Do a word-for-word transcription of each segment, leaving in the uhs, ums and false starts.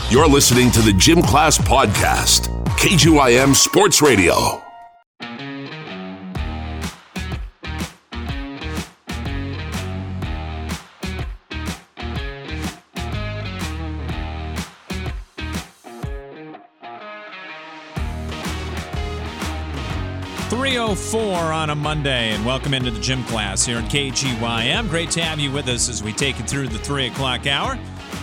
You're listening to the Gym Class Podcast, K G Y M Sports Radio. three oh four on a Monday, and welcome into the Gym Class here in K G Y M. Great to have you with us as we take you through the three o'clock hour.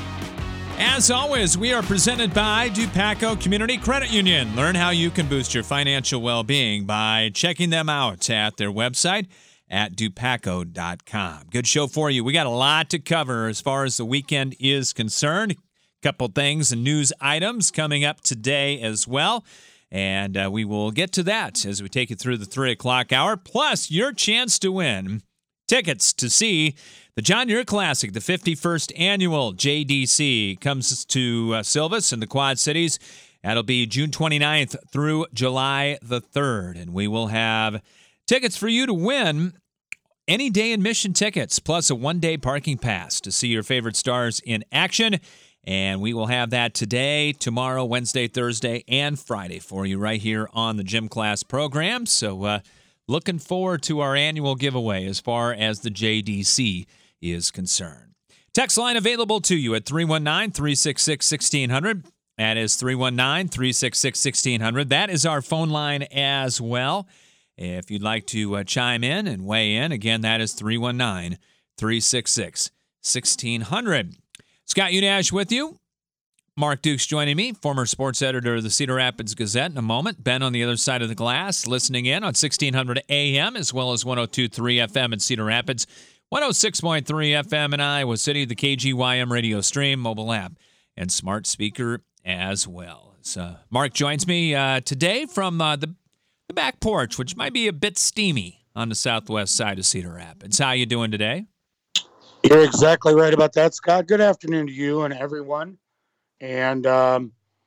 As always, we are presented by Dupaco Community Credit Union. Learn how you can boost your financial well-being by checking them out at their website at dupaco dot com. Good show for you. We got a lot to cover as far as the weekend is concerned. A couple things and news items coming up today as well. And uh, we will get to that as we take you through the three o'clock hour. Plus, your chance to win tickets to see the John Deere Classic, the fifty-first annual J D C, comes to uh, Silvis in the Quad Cities. That'll be June twenty-ninth through July the third. And we will have tickets for you to win, any day admission tickets, plus a one-day parking pass to see your favorite stars in action. And we will have that today, tomorrow, Wednesday, Thursday, and Friday for you right here on the Gym Class program. So uh, looking forward to our annual giveaway as far as the J D C is concerned. Text line available to you at three one nine, three six six, one six zero zero. That is three one nine, three six six, one six zero zero. That is our phone line as well. If you'd like to uh, chime in and weigh in, again, that is three one nine, three six six, one six zero zero. Scott Unash with you. Mark Dukes joining me, former sports editor of the Cedar Rapids Gazette in a moment. Ben on the other side of the glass, listening in on sixteen hundred A M as well as one oh two point three F M in Cedar Rapids, one oh six point three F M in Iowa City, the K G Y M radio stream, mobile app, and smart speaker as well. So Mark joins me uh, today from uh, the, the back porch, which might be a bit steamy on the southwest side of Cedar Rapids. How you doing today? You're exactly right about that, Scott. Good afternoon to you and everyone. And, um,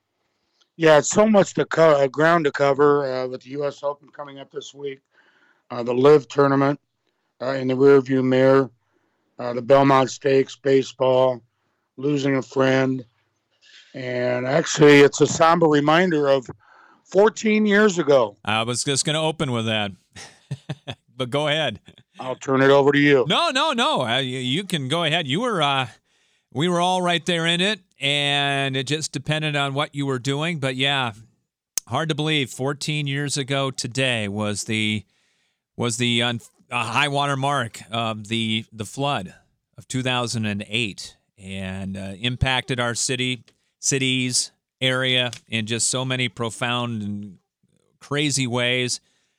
yeah, it's so much to co- uh, ground to cover uh, with the U S Open coming up this week, uh, the LIV tournament uh, in the rearview mirror, uh, the Belmont Stakes, baseball, losing a friend. And actually, it's a somber reminder of fourteen years ago. I was just going to open with that, but go ahead. I'll turn it over to you. No, no, no. Uh, you, you can go ahead. You were, uh, we were all right there in it, and it just depended on what you were doing. But yeah, hard to believe. fourteen years ago today was the was the uh, high water mark of the the flood of two thousand eight, and uh, impacted our city, cities, area in just so many profound and crazy ways.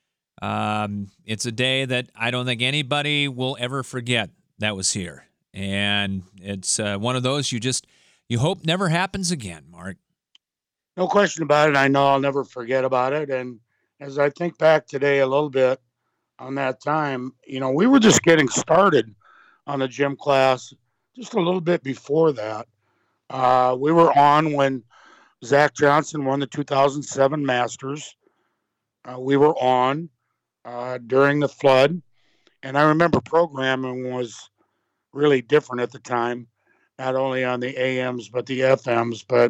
Um, it's a day that I don't think anybody will ever forget that was here. And it's uh, one of those you just, you hope never happens again, Mark. No question about it. I know I'll never forget about it. And as I think back today a little bit on that time, you know, we were just getting started on the Gym Class just a little bit before that. Uh, we were on when Zach Johnson won the two thousand seven Masters. Uh, we were on Uh, during the flood. And I remember programming was really different at the time, not only on the A Ms, but the F Ms, but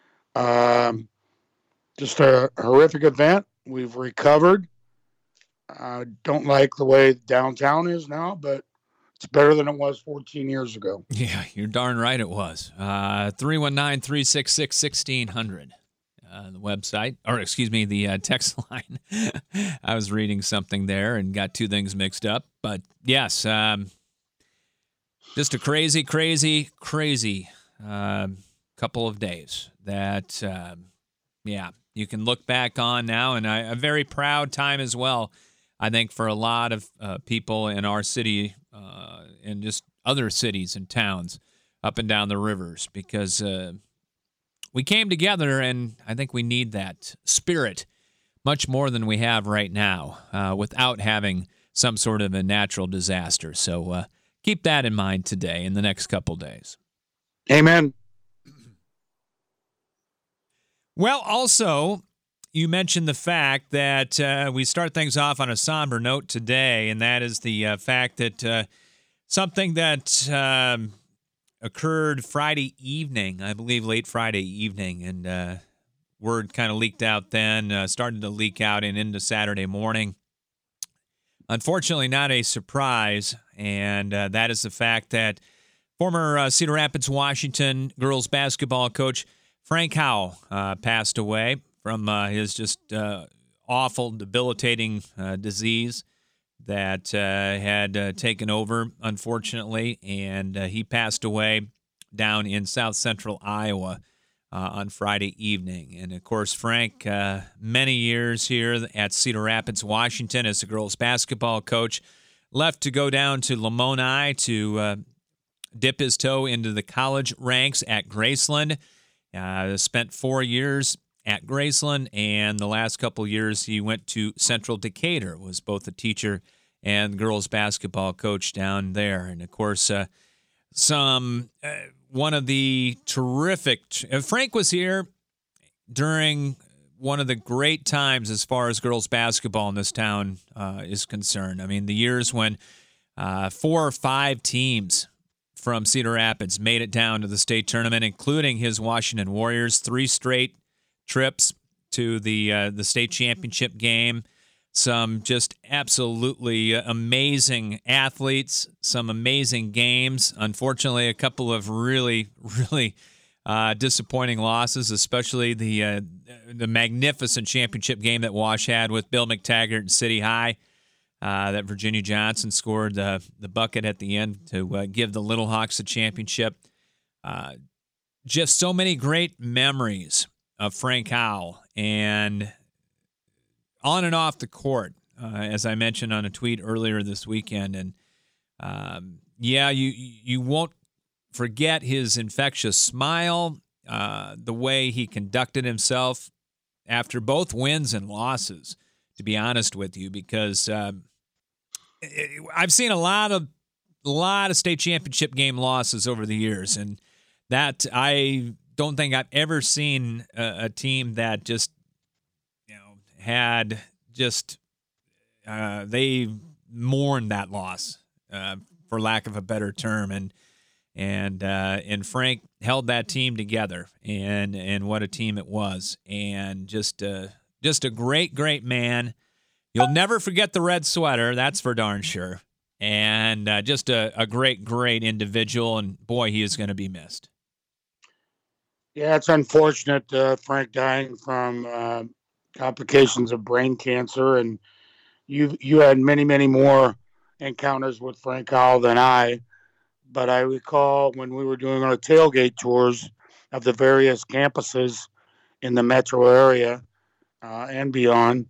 um, just a horrific event. We've recovered. I uh, don't like the way downtown is now, but it's better than it was fourteen years ago. Yeah, you're darn right it was. Uh, three one nine, three six six, one six zero zero. Uh, the website, or excuse me, the uh, text line. I was reading something there and got two things mixed up. But yes, um, just a crazy, crazy, crazy uh, couple of days that, uh, yeah, you can look back on now. And I, a very proud time as well, I think, for a lot of uh, people in our city uh, and just other cities and towns up and down the rivers, because uh, we came together, and I think we need that spirit much more than we have right now uh, without having some sort of a natural disaster. So uh, keep that in mind today in the next couple days. Amen. Well, also, you mentioned the fact that uh, we start things off on a somber note today, and that is the uh, fact that uh, something that um, occurred Friday evening, I believe late Friday evening, and uh, word kind of leaked out then, uh, started to leak out and into Saturday morning. Unfortunately, not a surprise, and uh, that is the fact that former uh, Cedar Rapids, Washington girls basketball coach Frank Howell uh, passed away from uh, his just uh, awful, debilitating uh, disease that uh, had uh, taken over, unfortunately, and uh, he passed away down in south central Iowa uh, on Friday evening. And, of course, Frank, uh, many years here at Cedar Rapids, Washington as the girls basketball coach, left to go down to Lamoni to uh, dip his toe into the college ranks at Graceland. Uh, spent four years at Graceland, and the last couple years he went to Central Decatur, was both a teacher and girls basketball coach down there. And, of course, uh, some uh, one of the terrific uh, – Frank was here during one of the great times as far as girls basketball in this town uh, is concerned. I mean, the years when uh, four or five teams from Cedar Rapids made it down to the state tournament, including his Washington Warriors, three straight trips to the uh, the state championship game. Some just absolutely amazing athletes, some amazing games. Unfortunately, a couple of really, really uh, disappointing losses, especially the uh, the magnificent championship game that Wash had with Bill McTaggart and City High. Uh, that Virginia Johnson scored the the bucket at the end to uh, give the Little Hawks the championship. Uh, just so many great memories of Frank Howell, and on and off the court, uh, as I mentioned on a tweet earlier this weekend. And um, yeah, you you won't forget his infectious smile, uh, the way he conducted himself after both wins and losses, to be honest with you, because um, I've seen a lot of a lot of state championship game losses over the years, and that I don't think I've ever seen a, a team that just you know had just uh, they mourned that loss, uh, for lack of a better term, and and uh, and Frank held that team together, and and what a team it was, and just uh, just a great great man. You'll never forget the red sweater, that's for darn sure. And uh, just a, a great, great individual, and boy, he is going to be missed. Yeah, it's unfortunate, uh, Frank dying from uh, complications of brain cancer, and you you had many, many more encounters with Frank Howell than I. But I recall when we were doing our tailgate tours of the various campuses in the metro area uh, and beyond,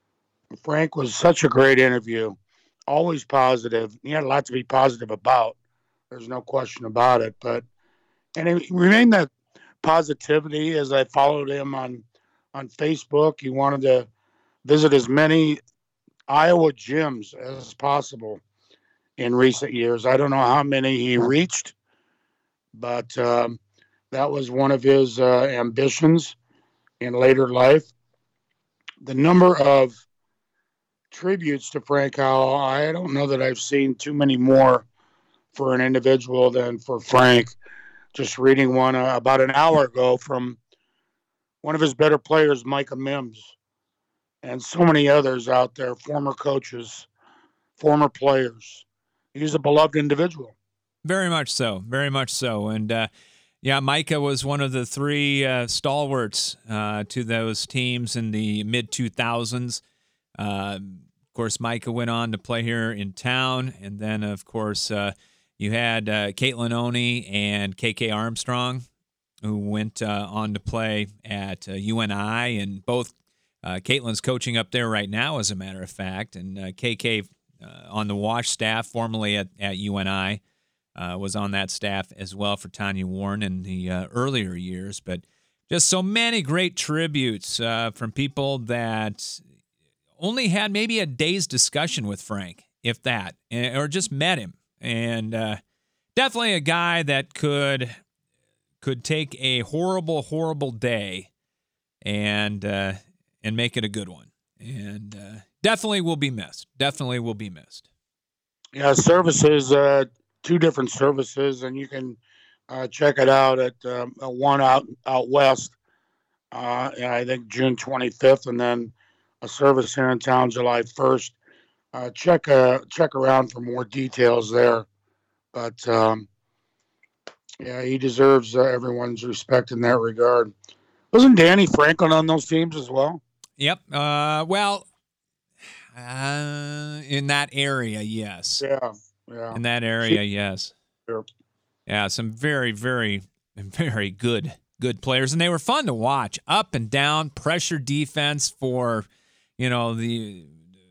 Frank was such a great interview, always positive. He had a lot to be positive about. There's no question about it. But and it remained that positivity as I followed him on on Facebook. He wanted to visit as many Iowa gyms as possible in recent years. I don't know how many he reached, but um, that was one of his uh, ambitions in later life. The number of tributes to Frank Howell, I don't know that I've seen too many more for an individual than for Frank. Just reading one uh, about an hour ago from one of his better players, Micah Mims, and so many others out there, former coaches, former players. He's a beloved individual. Very much so, very much so. And, uh, yeah, Micah was one of the three uh, stalwarts uh, to those teams in the mid two thousands. Uh, of course, Micah went on to play here in town, and then, of course, uh, you had uh, Caitlin Oney and K K Armstrong, who went uh, on to play at uh, U N I, and both uh, Caitlin's coaching up there right now, as a matter of fact, and uh, K K uh, on the Wash staff, formerly at, at U N I, uh, was on that staff as well for Tanya Warren in the uh, earlier years. But just so many great tributes uh, from people that only had maybe a day's discussion with Frank, if that, or just met him. And uh, definitely a guy that could could take a horrible, horrible day and uh, and make it a good one. And uh, definitely will be missed. Definitely will be missed. Yeah, services, uh, two different services, and you can Uh, check it out at um, one out out west. Uh, and I think June twenty-fifth, and then a service here in town July first. Uh, check uh, check around for more details there. But um, yeah, he deserves uh, everyone's respect in that regard. Wasn't Danny Franklin on those teams as well? Yep. Uh, well, uh, in that area, yes. Yeah, yeah. In that area, yes. Sure. Yeah, some very, very, very good, good players, and they were fun to watch. Up and down, pressure defense for, you know, the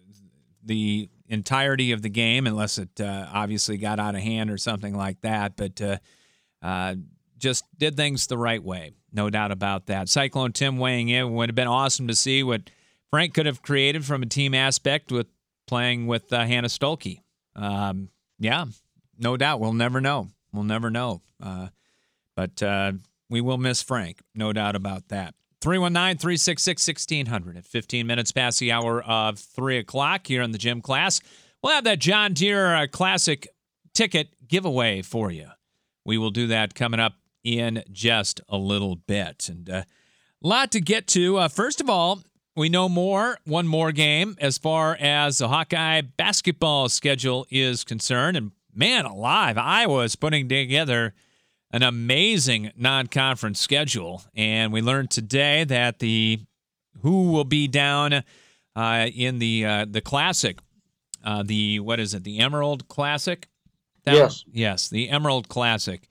the entirety of the game, unless it uh, obviously got out of hand or something like that. But uh, uh, just did things the right way, no doubt about that. Cyclone Tim weighing in. Would have been awesome to see what Frank could have created from a team aspect with playing with uh, Hannah Stolke. Um, yeah, no doubt. We'll never know. We'll never know. Uh, but uh, we will miss Frank, no doubt about that. three one nine, three six six, one six zero zero at fifteen minutes past the hour of three o'clock here in the gym class. We'll have that John Deere uh, Classic ticket giveaway for you. We will do that coming up in just a little bit. And a uh, lot to get to. Uh, first of all, we know more, one more game as far as the Hawkeye basketball schedule is concerned. And man alive, Iowa is putting together an amazing non-conference schedule. And we learned today that the who will be down uh, in the uh, the Classic, uh, the, what is it, the Emerald Classic? That yes. One? Yes, the Emerald Classic,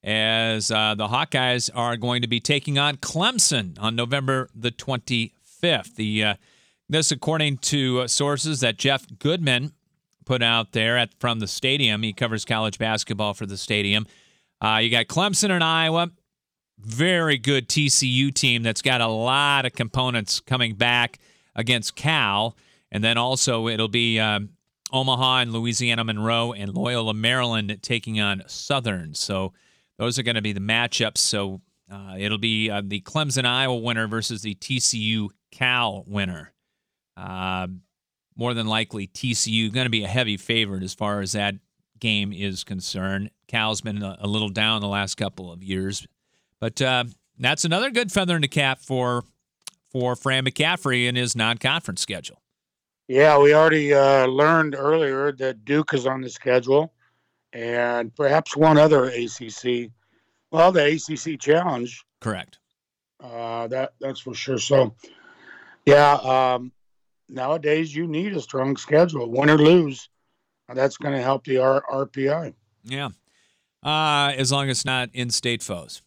as uh, the Hawkeyes are going to be taking on Clemson on November the twenty-fifth. The uh, this, according to uh, sources that Jeff Goodman put out there at from the Stadium. He covers college basketball for the Stadium. Uh, you got Clemson and Iowa, very good T C U team that's got a lot of components coming back against Cal, and then also it'll be um, Omaha and Louisiana Monroe and Loyola Maryland taking on Southern. So those are going to be the matchups. So uh, it'll be uh, the Clemson-Iowa winner versus the T C U-Cal winner. Uh, more than likely, T C U going to be a heavy favorite as far as that game is concerned. Cal's been a, a little down the last couple of years. But uh, that's another good feather in the cap for, for Fran McCaffrey in his non-conference schedule. Yeah, we already uh, learned earlier that Duke is on the schedule, and perhaps one other A C C. Well, the A C C Challenge. Correct. Uh, that that's for sure. So, yeah, um, nowadays you need a strong schedule, win or lose. That's going to help the R- RPI. Yeah, uh, as long as it's not in-state foes.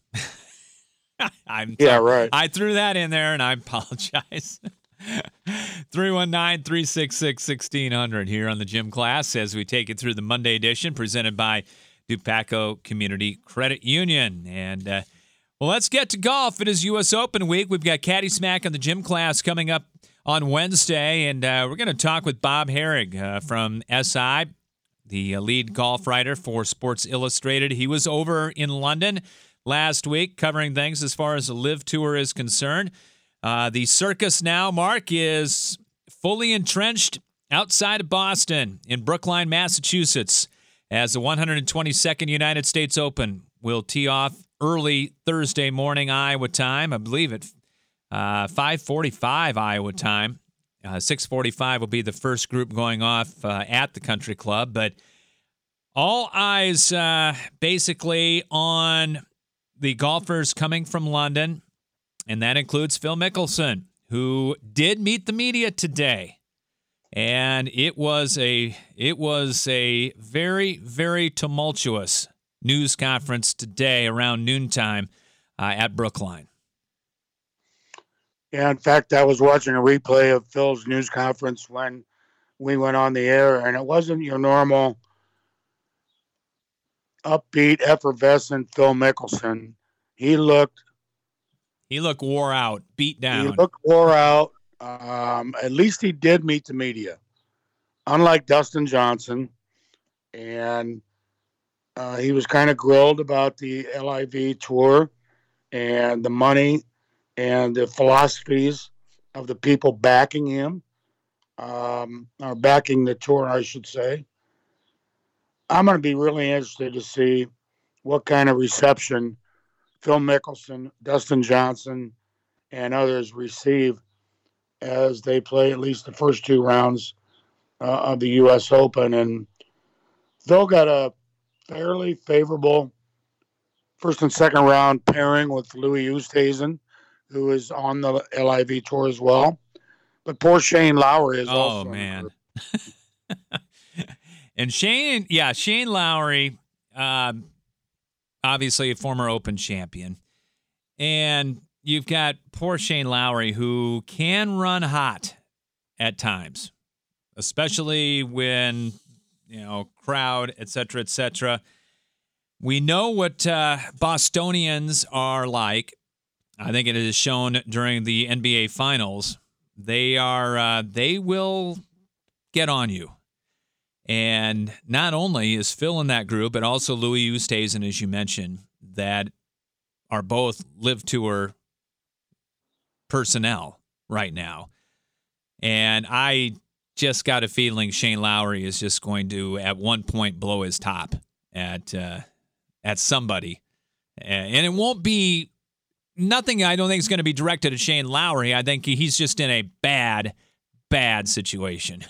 I'm yeah, right. I threw that in there, and I apologize. three one nine, three six six, one six zero zero here on the Gym Class as we take it through the Monday edition presented by Dupaco Community Credit Union. And, uh, well, let's get to golf. It is U S Open week. We've got Caddy Smack on the Gym Class coming up on Wednesday, and uh, we're going to talk with Bob Herrig uh, from S I, the uh, lead golf writer for Sports Illustrated. He was over in London last week covering things as far as the LIV Tour is concerned. Uh, the circus now, Mark, is fully entrenched outside of Boston in Brookline, Massachusetts, as the one hundred twenty-second United States Open will tee off early Thursday morning Iowa time. I believe at uh, five forty-five Iowa time. Uh, six forty-five will be the first group going off uh, at the country club. But all eyes uh, basically on the golfers coming from London. And that includes Phil Mickelson, who did meet the media today. And it was a it was a very, very tumultuous news conference today around noontime uh, at Brookline. Yeah, in fact, I was watching a replay of Phil's news conference when we went on the air, and it wasn't your normal upbeat, effervescent Phil Mickelson. He looked He looked wore out, beat down. He looked wore out. Um, at least he did meet the media, unlike Dustin Johnson. And uh, he was kind of grilled about the L I V tour and the money and the philosophies of the people backing him, um, or backing the tour, I should say. I'm going to be really interested to see what kind of reception Phil Mickelson, Dustin Johnson, and others receive as they play at least the first two rounds uh, of the U S Open. And Phil got a fairly favorable first and second round pairing with Louis Oosthuizen, who is on the L I V tour as well. But poor Shane Lowry is oh, also. Oh, man. And Shane, yeah, Shane Lowry, um, obviously a former Open champion. And you've got poor Shane Lowry, who can run hot at times, especially when, you know, crowd, et cetera, et cetera. We know what uh, Bostonians are like. I think it is shown during the N B A Finals. They are, uh, they will get on you. And not only is Phil in that group, but also Louis Oosthuizen, as you mentioned, that are both Live Tour personnel right now. And I just got a feeling Shane Lowry is just going to, at one point, blow his top at uh, at somebody. And it won't be, nothing I don't think is going to be directed at Shane Lowry. I think he's just in a bad, bad situation.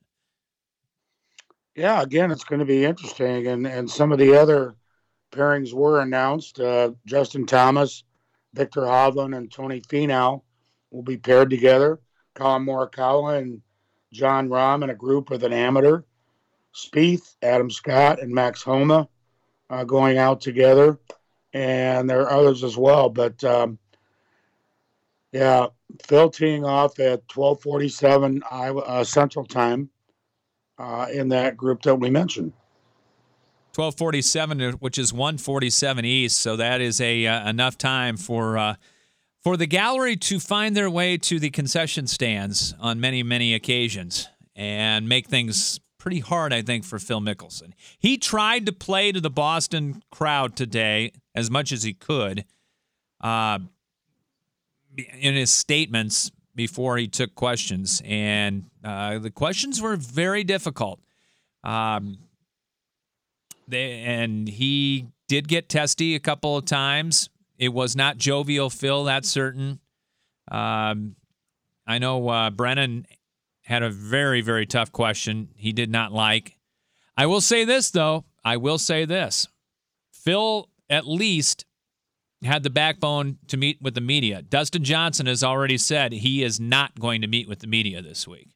Yeah, again, it's going to be interesting. And, and some of the other pairings were announced. Uh, Justin Thomas, Victor Hovland, and Tony Finau will be paired together. Colin Morikawa and John Rahm in a group with an amateur. Spieth, Adam Scott, and Max Homa uh, going out together. And there are others as well. But, um, yeah, Phil teeing off at twelve forty-seven uh, Central Time. Uh, in that group that we mentioned. twelve forty-seven, which is one forty-seven East, so that is a uh, enough time for uh, for the gallery to find their way to the concession stands on many, many occasions and make things pretty hard, I think, for Phil Mickelson. He tried to play to the Boston crowd today as much as he could uh, in his statements before he took questions, and uh, the questions were very difficult. Um, they, and he did get testy a couple of times. It was not jovial Phil, that's certain. Um, I know uh, Brennan had a very, very tough question he did not like. I will say this, though. I will say this. Phil, at least, had the backbone to meet with the media. Dustin Johnson has already said he is not going to meet with the media this week.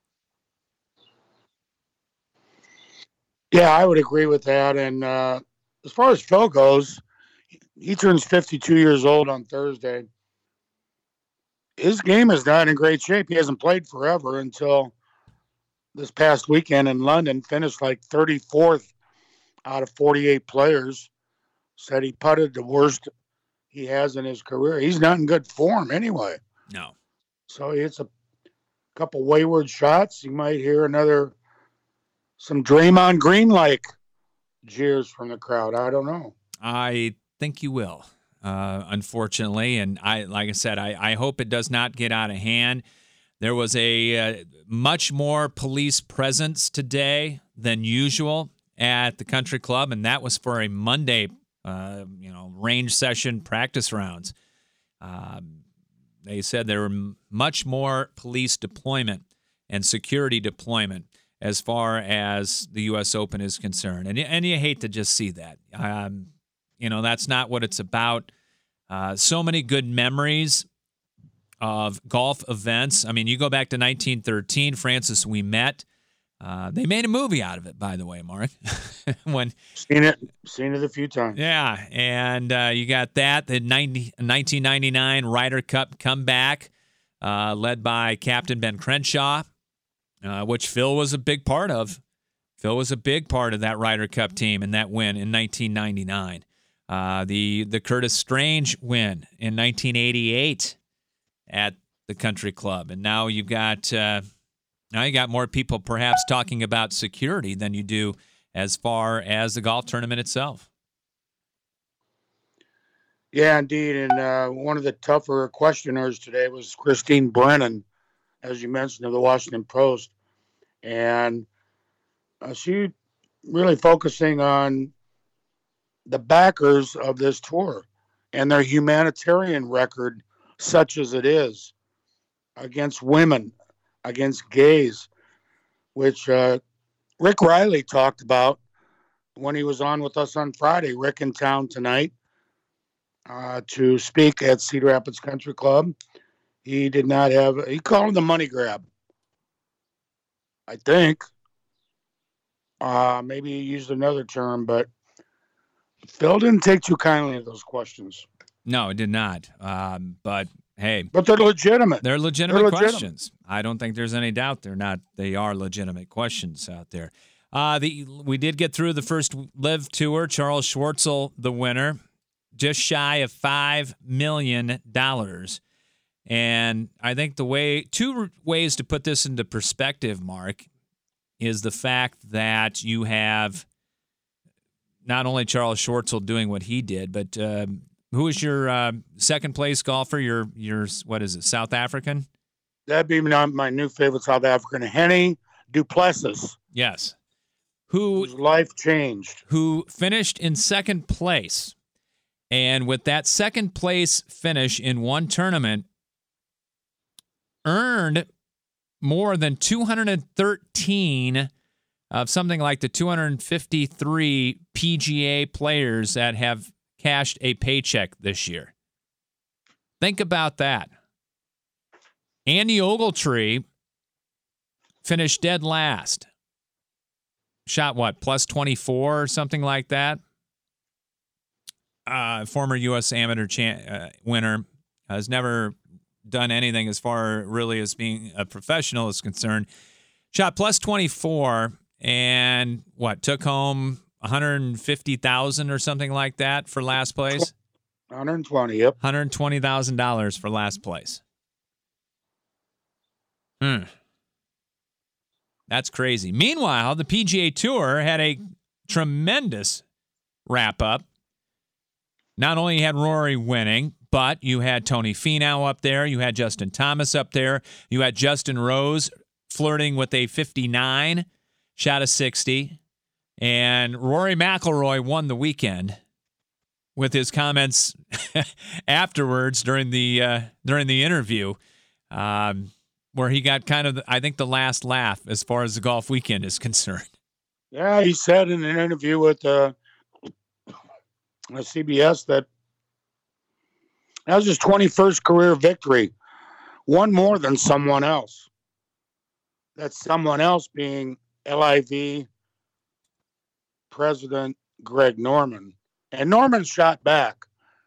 Yeah, I would agree with that. And uh, as far as Phil goes, he turns fifty-two years old on Thursday. His game is not in great shape. He hasn't played forever until this past weekend in London, finished like thirty-fourth out of forty-eight players. Said he putted the worst he has in his career. He's not in good form anyway. No. So it's a couple wayward shots. You might hear another, some Draymond Green-like jeers from the crowd. I don't know. I think you will, uh, unfortunately. And I, like I said, I, I hope it does not get out of hand. There was a uh, much more police presence today than usual at the country club, and that was for a Monday Uh, you know, range session practice rounds. Um, they said there were m- much more police deployment and security deployment as far as the U S Open is concerned. And, and you hate to just see that. Um, you know, that's not what it's about. Uh, so many good memories of golf events. I mean, you go back to nineteen thirteen, Francis Ouimet. Uh, they made a movie out of it, by the way, Mark. when Seen it, seen it a few times. Yeah, and uh, you got that, the ninety, nineteen ninety-nine Ryder Cup comeback, uh, led by Captain Ben Crenshaw, uh, which Phil was a big part of. Phil was a big part of that Ryder Cup team and that win in nineteen ninety-nine. Uh, the the Curtis Strange win in nineteen eighty-eight at the country club, and now you've got. Uh, Now you got more people perhaps talking about security than you do as far as the golf tournament itself. Yeah, indeed. And uh, one of the tougher questioners today was Christine Brennan, as you mentioned, of the Washington Post. And uh, she really focusing on the backers of this tour and their humanitarian record, such as it is, against women, against gays, which uh, Rick Riley talked about when he was on with us on Friday. Rick in town tonight uh, to speak at Cedar Rapids Country Club. He did not have, he called it the money grab, I think. Uh, maybe he used another term, but Phil didn't take too kindly to those questions. No, it did not. Um, but hey, but they're legitimate. They're legitimate they're questions. Legitimate. I don't think there's any doubt they're not. They are legitimate questions out there. Uh, the we did get through the first Live Tour. Charles Schwartzel, the winner, just shy of five million dollars. And I think the way two ways to put this into perspective, Mark, is the fact that you have not only Charles Schwartzel doing what he did, but um, who is your uh, second place golfer? Your your what is it? South African? That'd be my, my new favorite South African, Henny du Plessis. Yes, who whose life changed. Who finished in second place, and with that second place finish in one tournament, earned more than two hundred thirteen of something like the two hundred fifty-three P G A players that have cashed a paycheck this year. Think about that. Andy Ogletree finished dead last. Shot what, plus twenty-four or something like that? Uh, former U S amateur cha- uh, winner, has never done anything as far really as being a professional is concerned. Shot plus twenty-four and what, took home one hundred fifty thousand dollars or something like that for last place? one hundred twenty, yep. one hundred twenty thousand dollars for last place. Hmm. That's crazy. Meanwhile, the P G A Tour had a tremendous wrap-up. Not only had Rory winning, but you had Tony Finau up there. You had Justin Thomas up there. You had Justin Rose flirting with a fifty-nine, shot a sixty. And Rory McIlroy won the weekend with his comments afterwards during the uh, during the interview, um, where he got kind of, the, I think, the last laugh as far as the golf weekend is concerned. Yeah, he said in an interview with uh, C B S that that was his twenty-first career victory, one more than someone else. That's someone else being L I V President Greg Norman. And Norman shot back.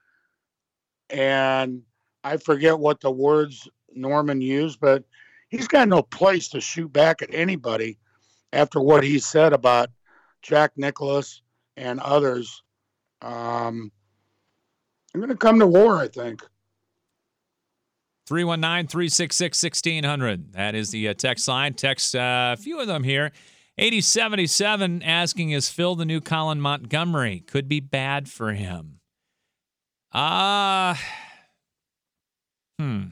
And I forget what the words Norman used, but he's got no place to shoot back at anybody after what he said about Jack Nicklaus and others. Um, I'm going to come to war, I think. three one nine, three six six, one six zero zero. That is the uh, text line. Text uh, a few of them here. eighty seventy-seven asking, is Phil the new Colin Montgomery? Could be bad for him. Ah, uh, hmm.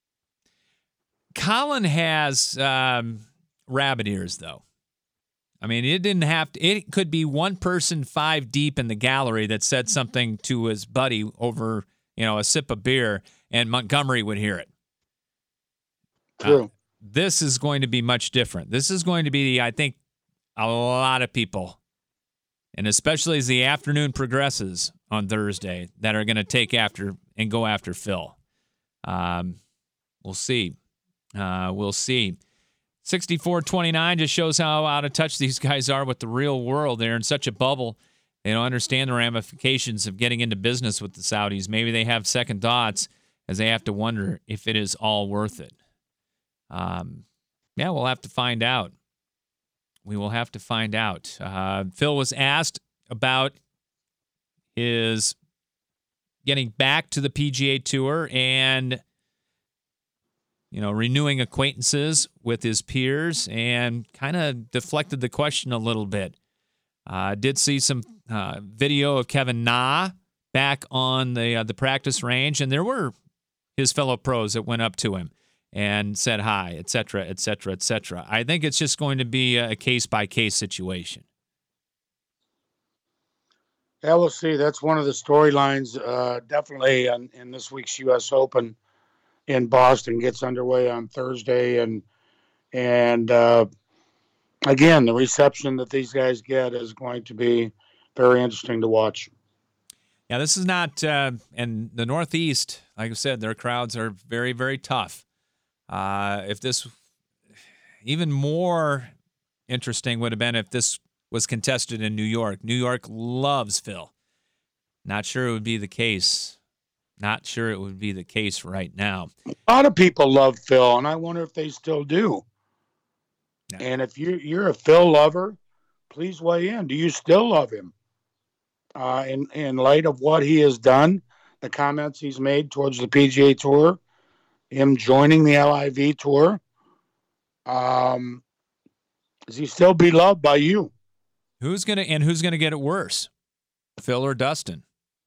Colin has um, rabbit ears, though. I mean, it didn't have to. It could be one person five deep in the gallery that said something to his buddy over, you know, a sip of beer, and Montgomery would hear it. True. Uh, this is going to be much different. This is going to be, I think, a lot of people, and especially as the afternoon progresses on Thursday, that are going to take after and go after Phil. Um, we'll see. Uh, we'll see. sixty-four twenty-nine just shows how out of touch these guys are with the real world. They're in such a bubble. They don't understand the ramifications of getting into business with the Saudis. Maybe they have second thoughts as they have to wonder if it is all worth it. Um, yeah, we'll have to find out. We will have to find out. Uh, Phil was asked about his getting back to the P G A Tour and, you know, renewing acquaintances with his peers, and kind of deflected the question a little bit. I uh, did see some uh, video of Kevin Na back on the uh, the practice range, and there were his fellow pros that went up to him and said hi, et cetera, et cetera, et cetera. I think it's just going to be a case-by-case situation. Yeah, we'll see. That's one of the storylines, uh, definitely in, in this week's U S Open in Boston. Gets underway on Thursday, and and uh, again, the reception that these guys get is going to be very interesting to watch. Yeah, this is not, uh, and the Northeast, like I said, their crowds are very, very tough. Uh, if this, even more interesting would have been if this was contested in New York. New York loves Phil. Not sure it would be the case. Not sure it would be the case right now. A lot of people love Phil, and I wonder if they still do. Yeah. And if you, you're a Phil lover, please weigh in. Do you still love him? Uh, in, in light of what he has done, the comments he's made towards the P G A Tour, him joining the L I V Tour, um, is he still beloved by you? Who's gonna and who's gonna get it worse, Phil or Dustin?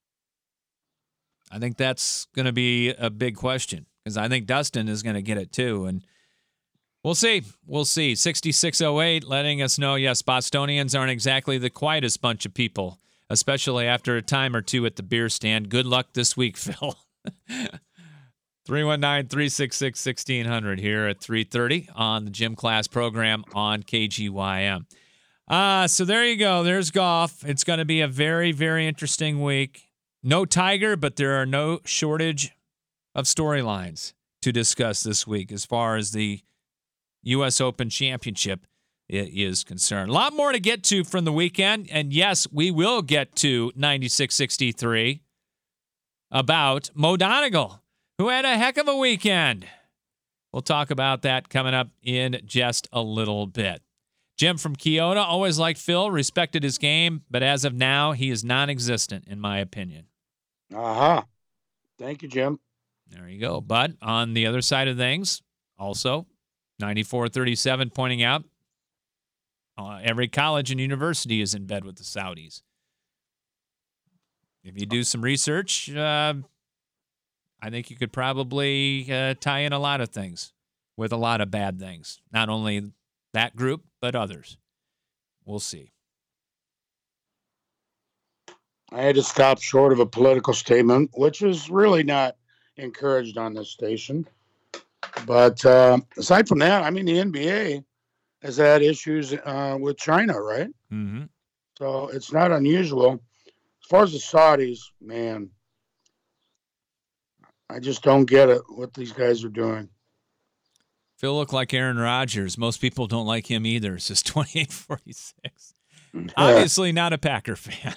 I think that's gonna be a big question because I think Dustin is gonna get it too, and we'll see. We'll see. sixty-six oh eight letting us know. Yes, Bostonians aren't exactly the quietest bunch of people, especially after a time or two at the beer stand. Good luck this week, Phil. three one nine, three six six, one six zero zero here at three thirty on the Gym Class program on K G Y M. Uh, so there you go. There's golf. It's going to be a very, very interesting week. No Tiger, but there are no shortage of storylines to discuss this week as far as the U S Open Championship is concerned. A lot more to get to from the weekend. And yes, we will get to ninety-six sixty-three about Mo Donegal, who had a heck of a weekend. We'll talk about that coming up in just a little bit. Jim from Keota always liked Phil, respected his game, but as of now, he is non-existent, in my opinion. Uh-huh. Thank you, Jim. There you go. But on the other side of things, also, ninety-four thirty-seven pointing out, uh, every college and university is in bed with the Saudis. If you do some research, uh, I think you could probably uh, tie in a lot of things with a lot of bad things. Not only that group, but others. We'll see. I had to stop short of a political statement, which is really not encouraged on this station. But uh, aside from that, I mean, the N B A has had issues uh, with China, right? Mm-hmm. So it's not unusual. As far as the Saudis, man, I just don't get it, what these guys are doing. Phil looked like Aaron Rodgers. Most people don't like him either. It's just twenty-eight forty-six. Obviously not a Packer fan.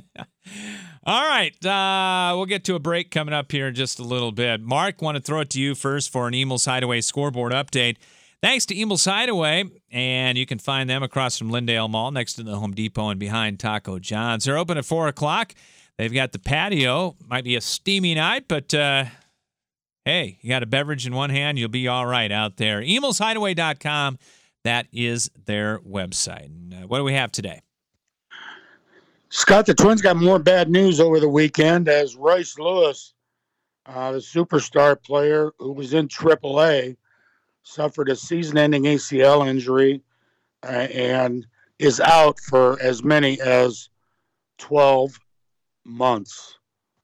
All right. Uh, we'll get to a break coming up here in just a little bit. Mark, want to throw it to you first for an Emil's Hideaway scoreboard update. Thanks to Emil's Hideaway, and you can find them across from Lindale Mall next to the Home Depot and behind Taco John's. They're open at four o'clock. They've got the patio. Might be a steamy night, but uh, hey, you got a beverage in one hand, you'll be all right out there. Emils Hideaway dot com. That is their website. And, uh, what do we have today? Scott, the Twins got more bad news over the weekend as Royce Lewis, uh, the superstar player who was in triple A, suffered a season-ending A C L injury uh, and is out for as many as twelve months.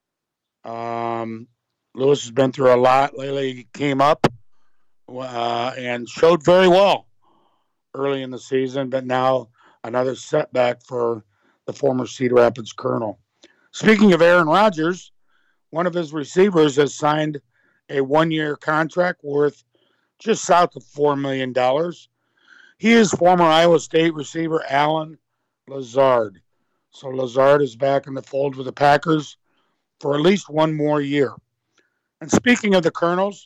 Um, Lewis has been through a lot lately. He came up uh, and showed very well early in the season, but now another setback for the former Cedar Rapids Colonel. Speaking of Aaron Rodgers, one of his receivers has signed a one-year contract worth just south of four million dollars. He is former Iowa State receiver Allen Lazard. So Lazard is back in the fold with the Packers for at least one more year. And speaking of the Colonels,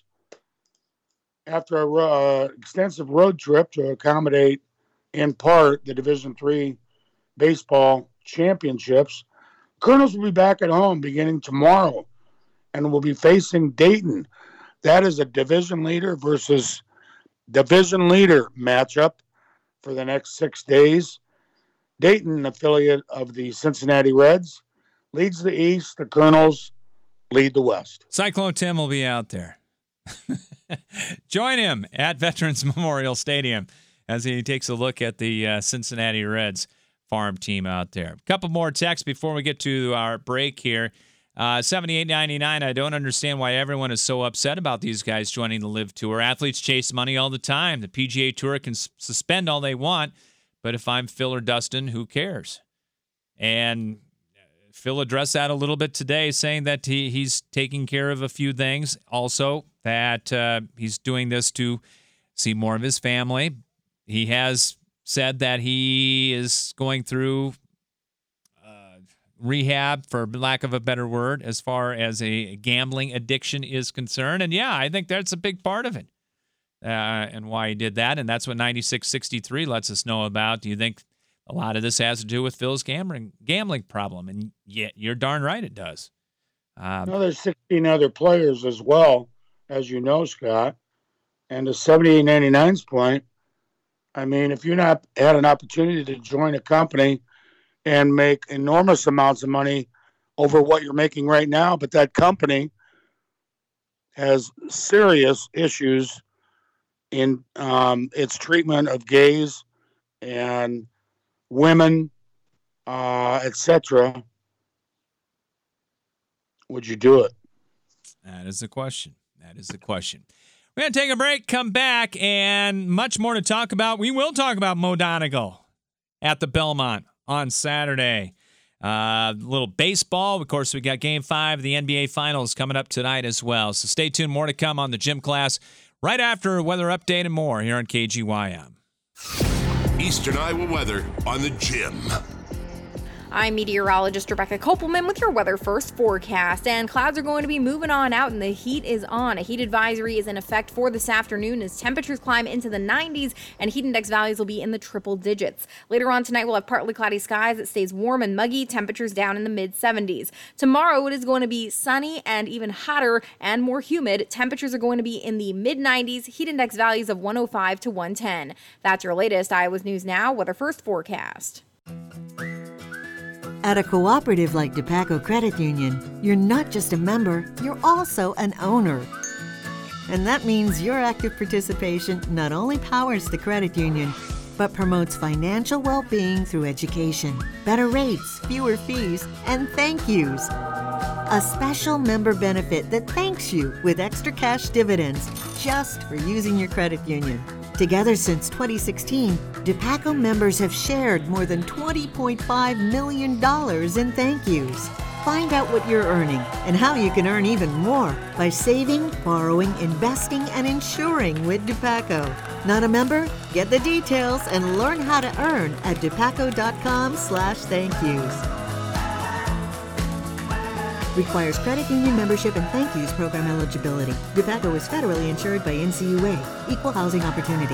after an uh, extensive road trip to accommodate, in part, the Division three baseball championships, Colonels will be back at home beginning tomorrow and will be facing Dayton. That is a division leader versus division leader matchup for the next six days. Dayton, an affiliate of the Cincinnati Reds, leads the East. The Colonels lead the West. Cyclone Tim will be out there. Join him at Veterans Memorial Stadium as he takes a look at the uh, Cincinnati Reds farm team out there. A couple more texts before we get to our break here. Uh, seventy-eight ninety-nine, I don't understand why everyone is so upset about these guys joining the LIV Tour. Athletes chase money all the time. The P G A Tour can s- suspend all they want, but if I'm Phil or Dustin, who cares? And Phil addressed that a little bit today, saying that he, he's taking care of a few things. Also, that uh, he's doing this to see more of his family. He has said that he is going through uh, rehab, for lack of a better word, as far as a gambling addiction is concerned. And, yeah, I think that's a big part of it uh, and why he did that. And that's what ninety-six sixty-three lets us know about. Do you think a lot of this has to do with Phil's gambling gambling problem? And yeah, you're darn right it does. Um, well, there's sixteen other players as well, as you know, Scott. And to seventy-eight ninety-nine's point, I mean, if you're not had an opportunity to join a company and make enormous amounts of money over what you're making right now, but that company has serious issues in um, its treatment of gays and women, uh, et cetera, would you do it? That is the question. That is the question. We're going to take a break, come back, and much more to talk about. We will talk about Mo Donegal at the Belmont on Saturday. A uh, little baseball. Of course, we got Game five of the N B A Finals coming up tonight as well. So stay tuned. More to come on the Gym Class right after weather update and more here on K G Y M. Eastern Iowa weather on the Gym. I'm meteorologist Rebecca Kopelman with your Weather First forecast. And clouds are going to be moving on out and the heat is on. A heat advisory is in effect for this afternoon as temperatures climb into the nineties and heat index values will be in the triple digits. Later on tonight, we'll have partly cloudy skies. It stays warm and muggy, temperatures down in the mid seventies. Tomorrow, it is going to be sunny and even hotter and more humid. Temperatures are going to be in the mid nineties, heat index values of one oh five to one ten. That's your latest Iowa's News Now Weather First forecast. At a cooperative like DePaco Credit Union, you're not just a member, you're also an owner. And that means your active participation not only powers the credit union, but promotes financial well-being through education, better rates, fewer fees, and thank yous. A special member benefit that thanks you with extra cash dividends just for using your credit union. Together since twenty sixteen, DePaco members have shared more than twenty point five million dollars in thank yous. Find out what you're earning and how you can earn even more by saving, borrowing, investing, and insuring with DePaco. Not a member? Get the details and learn how to earn at depaco.com slash thank yous. Requires credit union membership and thank yous program eligibility. DePaco is federally insured by N C U A, Equal Housing Opportunity.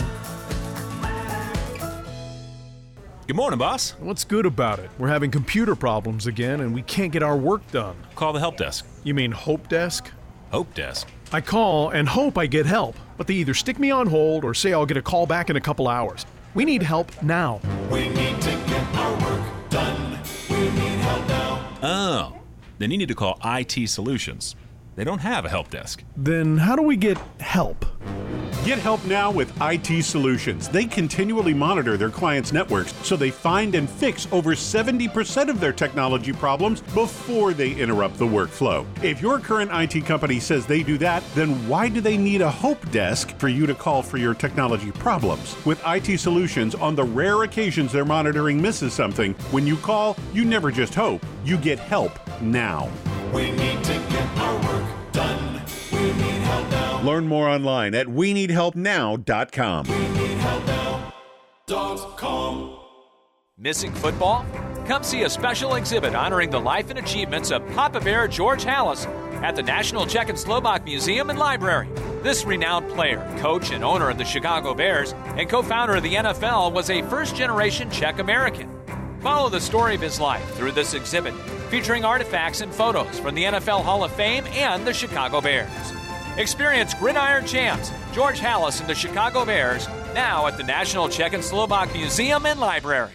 Good morning, boss. What's good about it? We're having computer problems again and we can't get our work done. Call the help desk. You mean Hope Desk? Hope Desk? I call and hope I get help, but they either stick me on hold or say I'll get a call back in a couple hours. We need help now. We need to get our work done. We need help now. Oh. Then you need to call I T Solutions. They don't have a help desk. Then how do we get help? Get help now with I T Solutions. They continually monitor their clients' networks, so they find and fix over seventy percent of their technology problems before they interrupt the workflow. If your current I T company says they do that, then why do they need a Hope Desk for you to call for your technology problems? With I T Solutions, on the rare occasions their monitoring misses something, when you call, you never just hope, you get help now. We need to get our work done. We need help now. Learn more online at we need help now dot com. We need help now dot com. Missing football? Come see a special exhibit honoring the life and achievements of Papa Bear George Halas at the National Czech and Slovak Museum and Library. This renowned player, coach, and owner of the Chicago Bears and co-founder of the N F L was a first-generation Czech American. Follow the story of his life through this exhibit, featuring artifacts and photos from the N F L Hall of Fame and the Chicago Bears. Experience Gridiron Champs, George Halas and the Chicago Bears, now at the National Czech and Slovak Museum and Library.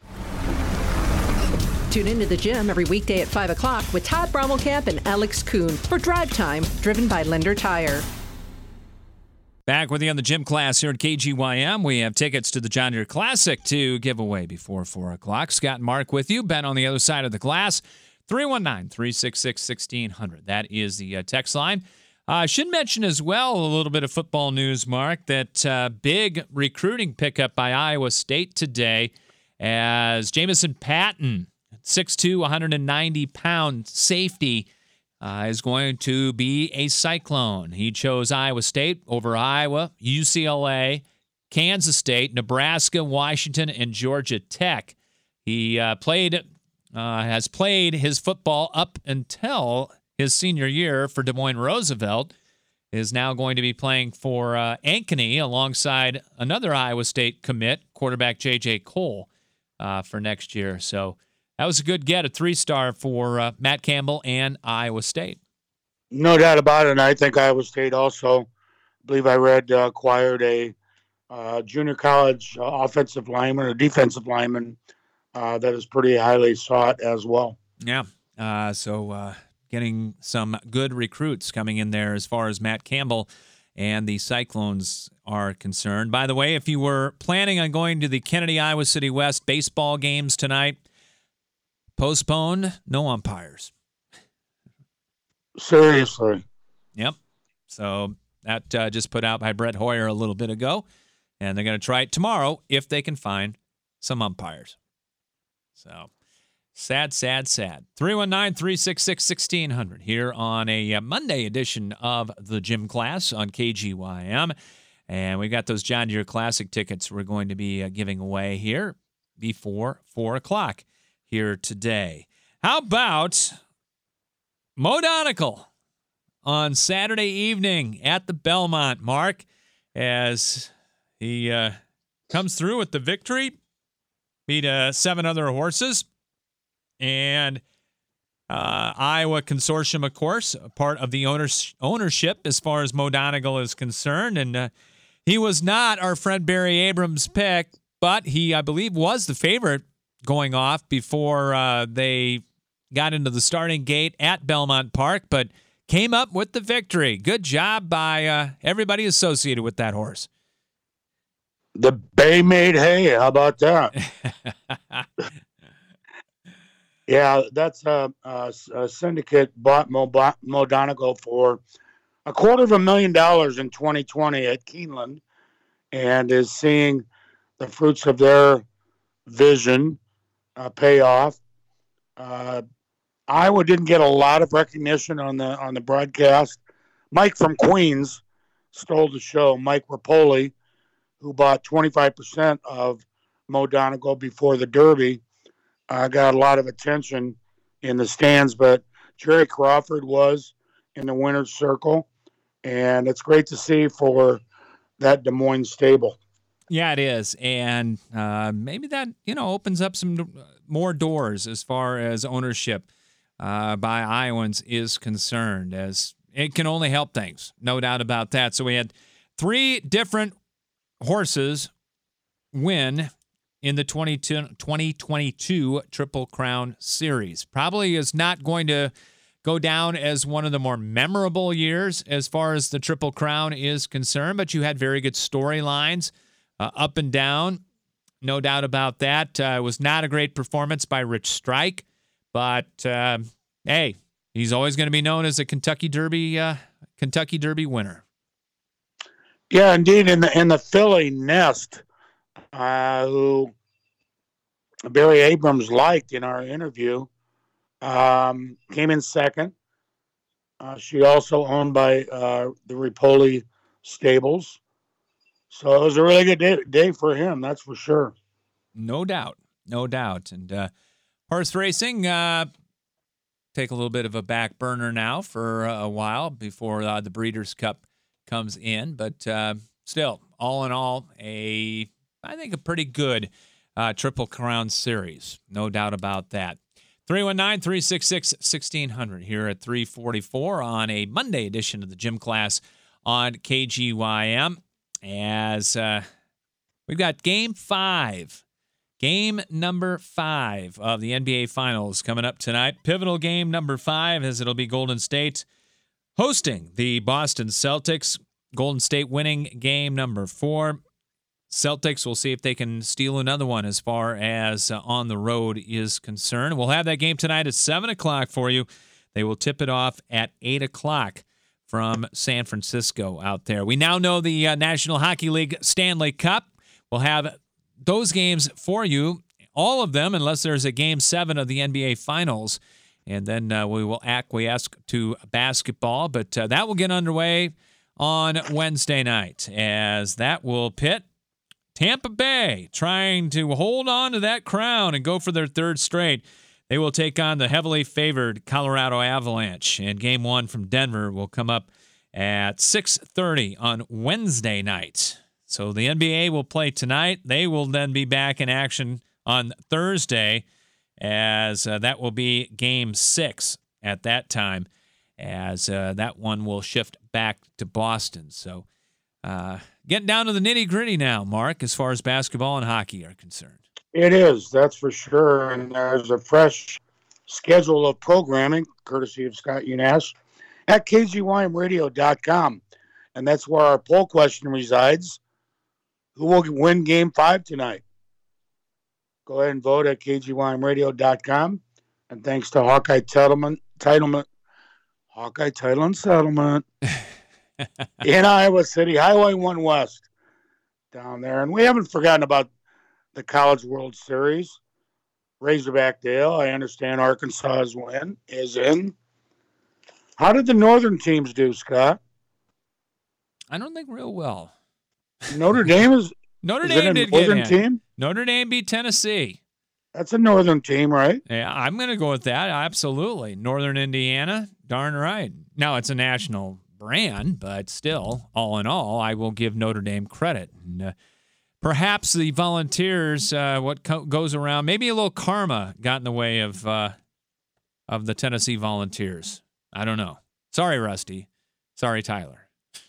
Tune into the Gym every weekday at five o'clock with Todd Brommelkamp and Alex Kuhn for Drive Time, driven by Linder Tire. Back with you on the gym class here at K G Y M. We have tickets to the John Deere Classic to give away before four o'clock. Scott and Mark with you. Ben on the other side of the glass. three one nine, three six six, one six zero zero. That is the uh, text line. I uh, should mention as well a little bit of football news, Mark, that uh, big recruiting pickup by Iowa State today as Jamison Patton, six two, one hundred ninety pound safety, Uh, is going to be a Cyclone. He chose Iowa State over Iowa, U C L A, Kansas State, Nebraska, Washington, and Georgia Tech. He uh, played, uh, has played his football up until his senior year for Des Moines Roosevelt. Is now going to be playing for uh, Ankeny alongside another Iowa State commit, quarterback J J Cole, uh, for next year. So. That was a good get, a three-star for uh, Matt Campbell and Iowa State. No doubt about it. And I think Iowa State also, I believe I read, uh, acquired a uh, junior college uh, offensive lineman or defensive lineman uh, that is pretty highly sought as well. Yeah, uh, so uh, getting some good recruits coming in there as far as Matt Campbell and the Cyclones are concerned. By the way, if you were planning on going to the Kennedy Iowa City West baseball games tonight, postponed, no umpires. Seriously. Yep. So that uh, just put out by Brett Hoyer a little bit ago, and they're going to try it tomorrow if they can find some umpires. So sad, sad, sad. three one nine, three six six, one six zero zero here on a uh, Monday edition of the Gym Class on K G Y M. And we got those John Deere Classic tickets we're going to be uh, giving away here before four o'clock. Here today. How about Mo Donegal on Saturday evening at the Belmont, Mark, as he uh, comes through with the victory, beat uh, seven other horses, and uh, Iowa Consortium, of course, part of the owners- ownership as far as Mo Donegal is concerned, and uh, he was not our friend Barry Abrams' pick, but he, I believe, was the favorite going off before uh, they got into the starting gate at Belmont Park, but came up with the victory. Good job by uh, everybody associated with that horse. The Bay made hay. How about that? Yeah, that's a, a, a syndicate bought Mo, Mo Donegal for a quarter of a million dollars in twenty twenty at Keeneland, and is seeing the fruits of their vision Uh, pay off. Uh, Iowa didn't get a lot of recognition on the on the broadcast. Mike from Queens stole the show. Mike Rapoli, who bought twenty-five percent of Mo Donegal before the Derby, uh, got a lot of attention in the stands. But Jerry Crawford was in the winner's circle, and it's great to see for that Des Moines stable. Yeah, it is. And uh, maybe that, you know, opens up some more doors as far as ownership uh, by Iowans is concerned, as it can only help things. No doubt about that. So we had three different horses win in the twenty twenty-two Triple Crown Series. Probably is not going to go down as one of the more memorable years as far as the Triple Crown is concerned, but you had very good storylines. Uh, up and down, no doubt about that. Uh, it was not a great performance by Rich Strike, but uh, hey, he's always going to be known as a Kentucky Derby, uh, Kentucky Derby winner. Yeah, indeed. In the in the filly Nest, uh, who Barry Abrams liked in our interview, um, came in second. Uh, she also owned by uh, the Rapoli Stables. So it was a really good day, day for him, that's for sure. No doubt. No doubt. And uh, horse racing, uh, take a little bit of a back burner now for a while before uh, the Breeders' Cup comes in. But uh, still, all in all, a I think a pretty good uh, Triple Crown Series. No doubt about that. three one nine, three six six, one six zero zero here at three forty-four on a Monday edition of the Gym Class on K G Y M. As uh, we've got game five, game number five of the N B A Finals coming up tonight. Pivotal game number five, as it'll be Golden State hosting the Boston Celtics. Golden State winning game number four. Celtics will see if they can steal another one as far as uh, on the road is concerned. We'll have that game tonight at seven o'clock for you. They will tip it off at eight o'clock from San Francisco out there. We now know the uh, National Hockey League Stanley Cup. We'll have those games for you, all of them, unless there's a game seven of the N B A Finals. And then uh, we will acquiesce to basketball. But uh, that will get underway on Wednesday night, as that will pit Tampa Bay trying to hold on to that crown and go for their third straight. They will take on the heavily favored Colorado Avalanche. And game one from Denver will come up at six thirty on Wednesday night. So the N B A will play tonight. They will then be back in action on Thursday, as uh, that will be game six at that time, as uh, that one will shift back to Boston. So uh, getting down to the nitty-gritty now, Mark, as far as basketball and hockey are concerned. It is, that's for sure. And there's a fresh schedule of programming, courtesy of Scott Unash, at K G Y M radio dot com. And that's where our poll question resides. Who will win game five tonight? Go ahead and vote at K G Y M radio dot com. And thanks to Hawkeye Titlement, Titlement, Hawkeye Title and Settlement in Iowa City, Highway one West down there. And we haven't forgotten about the College World Series. Razorback Dale, I understand Arkansas's win is in. How did the Northern teams do, Scott? I don't think real well. Notre Dame is Notre is Dame it a did Northern get in. team? Notre Dame beat Tennessee. That's a Northern team, right? Yeah, I'm going to go with that. Absolutely. Northern Indiana, darn right. Now, it's a national brand, but still, all in all, I will give Notre Dame credit. And, uh, perhaps the Volunteers, uh, what co- goes around, maybe a little karma got in the way of uh, of the Tennessee Volunteers. I don't know. Sorry, Rusty. Sorry, Tyler.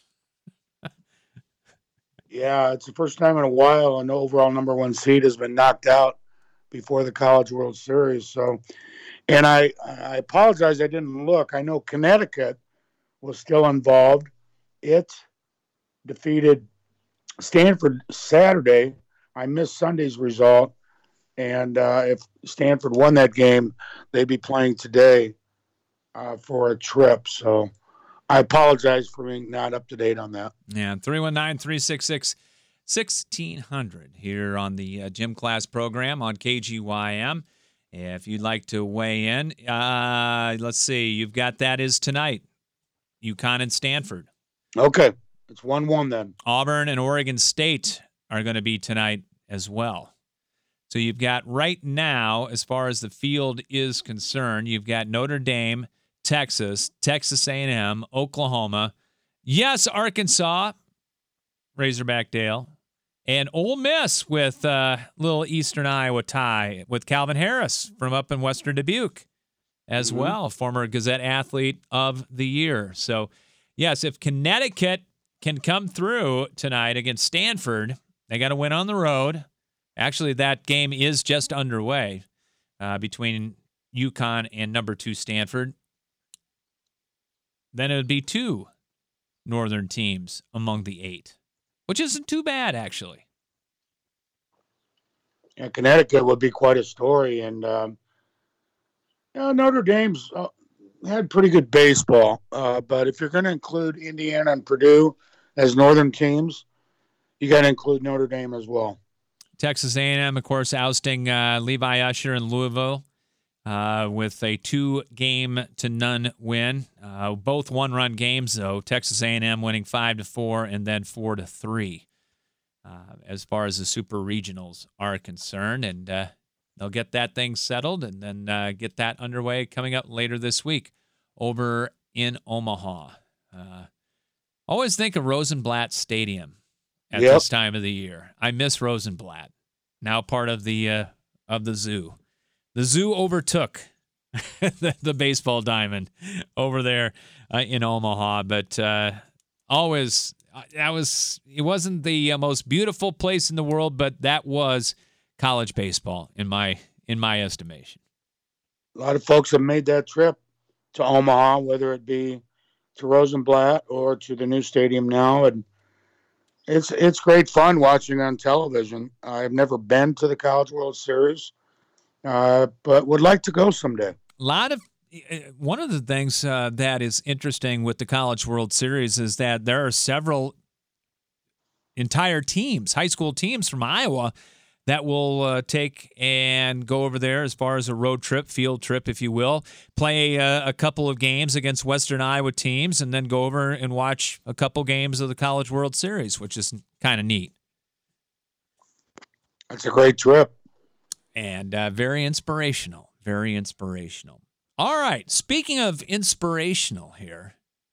Yeah, it's the first time in a while an overall number one seed has been knocked out before the College World Series. So, and I, I apologize, I didn't look. I know Connecticut was still involved. It defeated Stanford Saturday. I missed Sunday's result. And uh, if Stanford won that game, they'd be playing today uh, for a trip. So I apologize for being not up to date on that. Yeah, three one nine, three six six, one six zero zero here on the uh, Gym Class program on K G Y M. If you'd like to weigh in, uh, let's see. You've got that is tonight, UConn and Stanford. Okay, it's one one then. Auburn and Oregon State are going to be tonight as well. So you've got right now, as far as the field is concerned, you've got Notre Dame, Texas, Texas A and M, Oklahoma, yes, Arkansas, Razorback Dale, and Ole Miss with a uh, little Eastern Iowa tie with Calvin Harris from up in Western Dubuque as mm-hmm. well, former Gazette Athlete of the Year. So, yes, if Connecticut can come through tonight against Stanford, they got to win on the road. Actually, that game is just underway uh, between UConn and number two Stanford. Then it would be two Northern teams among the eight, which isn't too bad, actually. Yeah, Connecticut would be quite a story. And um, you know, Notre Dame's uh, had pretty good baseball. Uh, but if you're going to include Indiana and Purdue as Northern teams, you got to include Notre Dame as well. Texas A and M, of course, ousting uh, Levi Usher in Louisville. Uh, with a two-game to none win, uh, both one-run games though. Texas A and M winning five to four and then four to three, uh, as far as the super regionals are concerned, and uh, they'll get that thing settled and then uh, get that underway coming up later this week over in Omaha. Uh, always think of Rosenblatt Stadium at yep. this time of the year. I miss Rosenblatt, now part of the uh, of the zoo. The zoo overtook the, the baseball diamond over there uh, in Omaha, but uh, always that was it wasn't the uh, most beautiful place in the world, but that was college baseball in my in my estimation. A lot of folks have made that trip to Omaha, whether it be to Rosenblatt or to the new stadium now, and it's it's great fun watching on television. I've never been to the College World Series, uh, but would like to go someday. A lot of one of the things uh, that is interesting with the College World Series is that there are several entire teams, high school teams from Iowa, that will uh, take and go over there as far as a road trip, field trip, if you will, play uh, a couple of games against Western Iowa teams, and then go over and watch a couple games of the College World Series, which is kind of neat. That's a great trip. And uh, very inspirational, very inspirational. All right, speaking of inspirational here,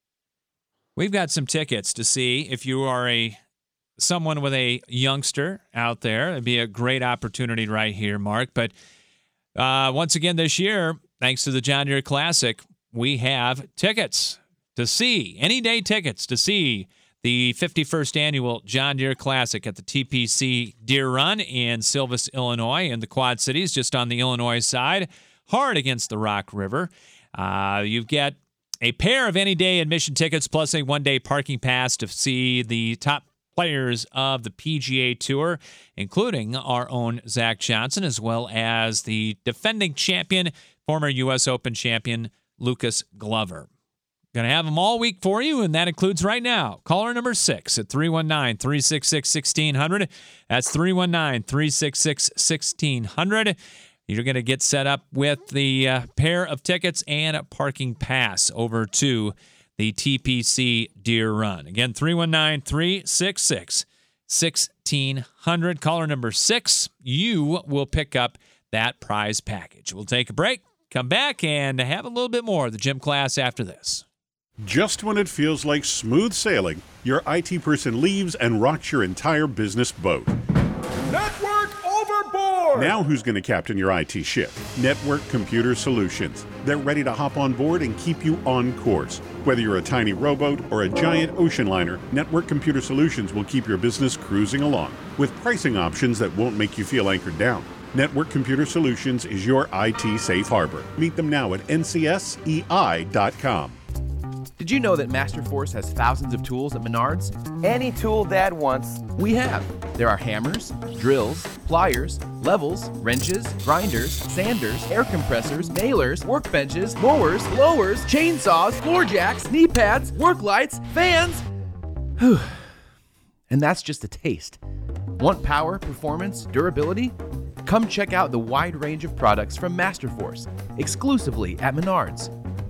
we've got some tickets to see if you are a someone with a youngster out there. It'd be a great opportunity right here, Mark. But uh, once again this year, thanks to the John Deere Classic, we have tickets to see, any day tickets to see the fifty-first annual John Deere Classic at the T P C Deer Run in Silvis, Illinois, in the Quad Cities, just on the Illinois side, hard against the Rock River. Uh, you get a pair of any day admission tickets plus a one-day parking pass to see the top players of the P G A Tour, including our own Zach Johnson, as well as the defending champion, former U S Open champion, Lucas Glover. Going to have them all week for you, and that includes right now. Caller number six at three one nine, three six six, one six zero zero. That's three one nine, three six six, one six zero zero. You're going to get set up with the uh, pair of tickets and a parking pass over to the T P C Deer Run. Again, three one nine, three six six, one six zero zero. Caller number six, you will pick up that prize package. We'll take a break, come back, and have a little bit more of the gym class after this. Just when it feels like smooth sailing, your I T person leaves and rocks your entire business boat. Network overboard! Now who's going to captain your I T ship? Network Computer Solutions. They're ready to hop on board and keep you on course. Whether you're a tiny rowboat or a giant ocean liner, Network Computer Solutions will keep your business cruising along with pricing options that won't make you feel anchored down. Network Computer Solutions is your I T safe harbor. Meet them now at N C S E I dot com. Did you know that Masterforce has thousands of tools at Menards? Any tool Dad wants, we have. There are hammers, drills, pliers, levels, wrenches, grinders, sanders, air compressors, nailers, workbenches, mowers, blowers, chainsaws, floor jacks, knee pads, work lights, fans. Whew. And that's just a taste. Want power, performance, durability? Come check out the wide range of products from Masterforce, exclusively at Menards.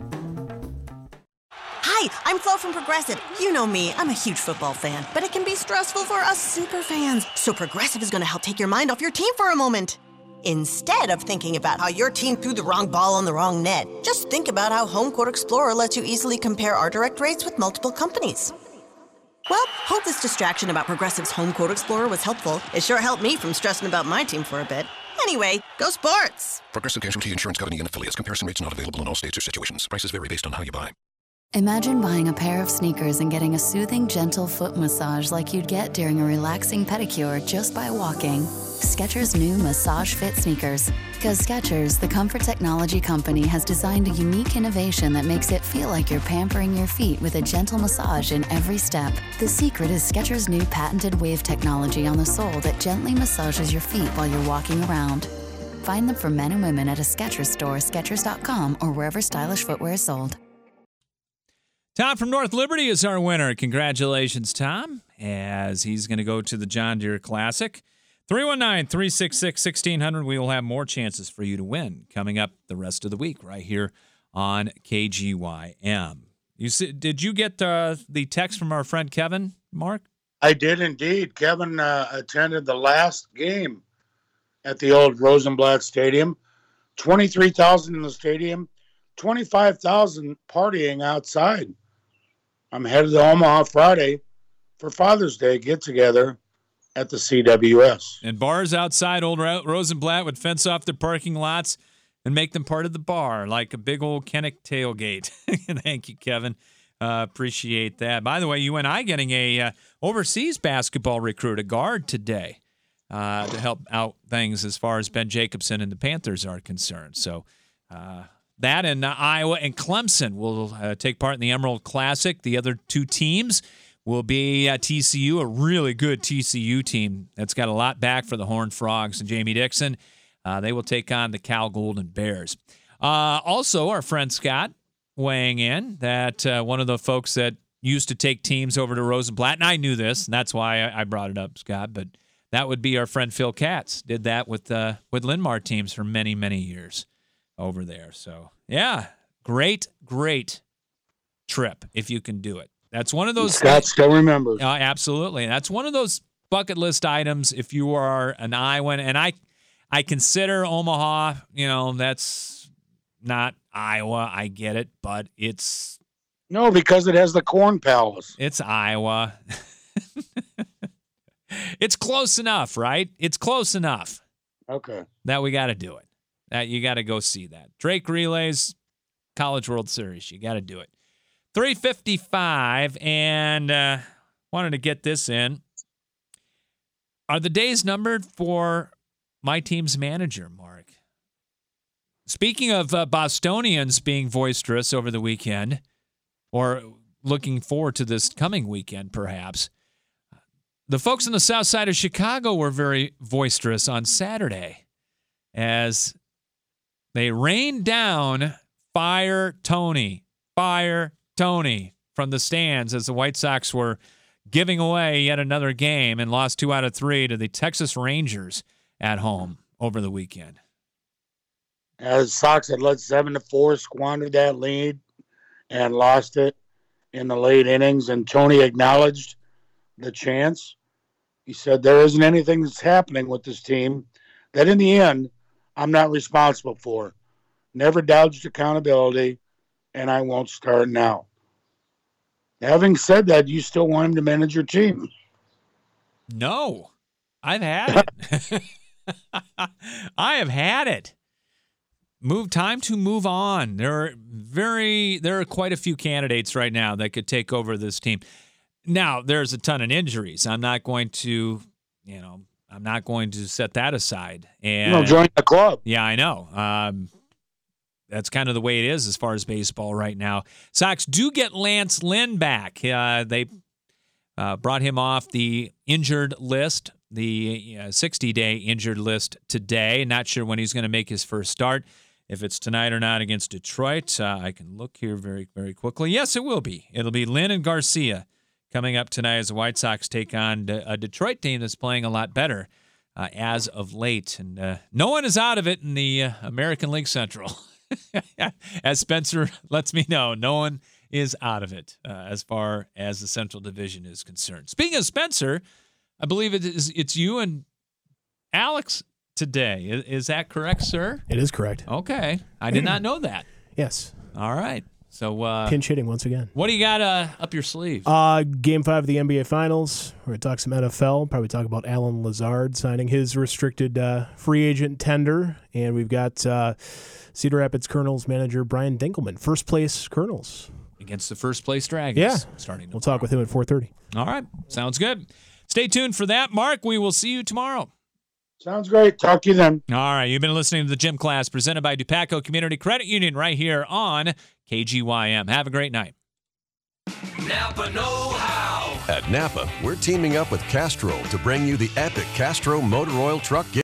Hi, I'm Flo from Progressive. You know me, I'm a huge football fan, but it can be stressful for us super fans. So Progressive is going to help take your mind off your team for a moment. Instead of thinking about how your team threw the wrong ball on the wrong net, just think about how Home Quote Explorer lets you easily compare our direct rates with multiple companies. Well, hope this distraction about Progressive's Home Quote Explorer was helpful. It sure helped me from stressing about my team for a bit. Anyway, go sports! Progressive Casualty Insurance Company and Affiliates. Comparison rates not available in all states or situations. Prices vary based on how you buy. Imagine buying a pair of sneakers and getting a soothing, gentle foot massage like you'd get during a relaxing pedicure just by walking. Skechers' new Massage Fit sneakers. Because Skechers, the comfort technology company, has designed a unique innovation that makes it feel like you're pampering your feet with a gentle massage in every step. The secret is Skechers' new patented wave technology on the sole that gently massages your feet while you're walking around. Find them for men and women at a Skechers store, Skechers dot com, or wherever stylish footwear is sold. Tom from North Liberty is our winner. Congratulations, Tom, as he's going to go to the John Deere Classic. three one nine, three six six, one six zero zero. We will have more chances for you to win coming up the rest of the week right here on K G Y M. You see, did you get uh, the text from our friend Kevin, Mark? I did indeed. Kevin uh, attended the last game at the old Rosenblatt Stadium. twenty-three thousand in the stadium, twenty-five thousand partying outside. I'm headed to Omaha Friday for Father's Day get-together at the C W S. And bars outside old Rosenblatt would fence off their parking lots and make them part of the bar, like a big old Kennick tailgate. Thank you, Kevin. Uh, appreciate that. By the way, you and I getting a uh, overseas basketball recruit, a guard today, uh, to help out things as far as Ben Jacobson and the Panthers are concerned. So uh, that and uh, Iowa and Clemson will uh, take part in the Emerald Classic. The other two teams will be uh, T C U, a really good T C U team that's got a lot back for the Horned Frogs and Jamie Dixon. Uh, they will take on the Cal Golden Bears. Uh, also, our friend Scott weighing in that uh, one of the folks that used to take teams over to Rosenblatt, and I knew this, and that's why I, I brought it up, Scott, but that would be our friend Phil Katz. Did that with uh, with Linmar teams for many, many years over there. So, yeah, great, great trip if you can do it. That's one of those. Scott still remembers. Uh, absolutely. That's one of those bucket list items if you are an Iowan. And I, I consider Omaha, you know, that's not Iowa. I get it, but it's. No, because it has the Corn Palace. It's Iowa. It's close enough, right? It's close enough. Okay. That we got to do it. That you got to go see that. Drake Relays, College World Series. You got to do it. three fifty-five, and uh, wanted to get this in. Are the days numbered for my team's manager, Mark? Speaking of uh, Bostonians being boisterous over the weekend, or looking forward to this coming weekend, perhaps, the folks on the south side of Chicago were very boisterous on Saturday as they rained down Fire Tony, Fire Tony from the stands as the White Sox were giving away yet another game and lost two out of three to the Texas Rangers at home over the weekend. As Sox had led seven to four, squandered that lead and lost it in the late innings, and Tony acknowledged the chance. He said, there isn't anything that's happening with this team that in the end I'm not responsible for. Never dodged accountability, and I won't start now. Having said that, you still want him to manage your team? No, I've had it. I have had it. Move time to move on. There are very there are quite a few candidates right now that could take over this team. Now, there's a ton of injuries. I'm not going to, you know, I'm not going to set that aside. And no, join the club. Yeah, I know. Um, that's kind of the way it is as far as baseball right now. Sox do get Lance Lynn back. Uh, they uh, brought him off the injured list, the sixty-day injured list today. Not sure when he's going to make his first start. If it's tonight or not against Detroit, uh, I can look here very, very quickly. Yes, it will be. It'll be Lynn and Garcia coming up tonight as the White Sox take on a Detroit team that's playing a lot better uh, as of late. And uh, no one is out of it in the uh, American League Central. As Spencer lets me know, no one is out of it uh, as far as the Central Division is concerned. Speaking of Spencer, I believe it is, it's you and Alex today. Is, is that correct, sir? It is correct. Okay. I did not know that. Yes. All right. So uh, pinch hitting once again. What do you got uh, up your sleeve? Uh, game five of the N B A Finals. We're going to talk some N F L. Probably talk about Alan Lazard signing his restricted uh, free agent tender. And we've got uh, Cedar Rapids Colonels manager Brian Dinkelman, first place Colonels. Against the first place Dragons. Yeah. Starting we'll talk with him at four thirty. All right. Sounds good. Stay tuned for that. Mark, we will see you tomorrow. Sounds great. Talk to you then. All right. You've been listening to the Gym Class presented by Dupaco Community Credit Union right here on K G Y M. Have a great night. Napa know-how. At Napa, we're teaming up with Castrol to bring you the epic Castro Motor Oil Truck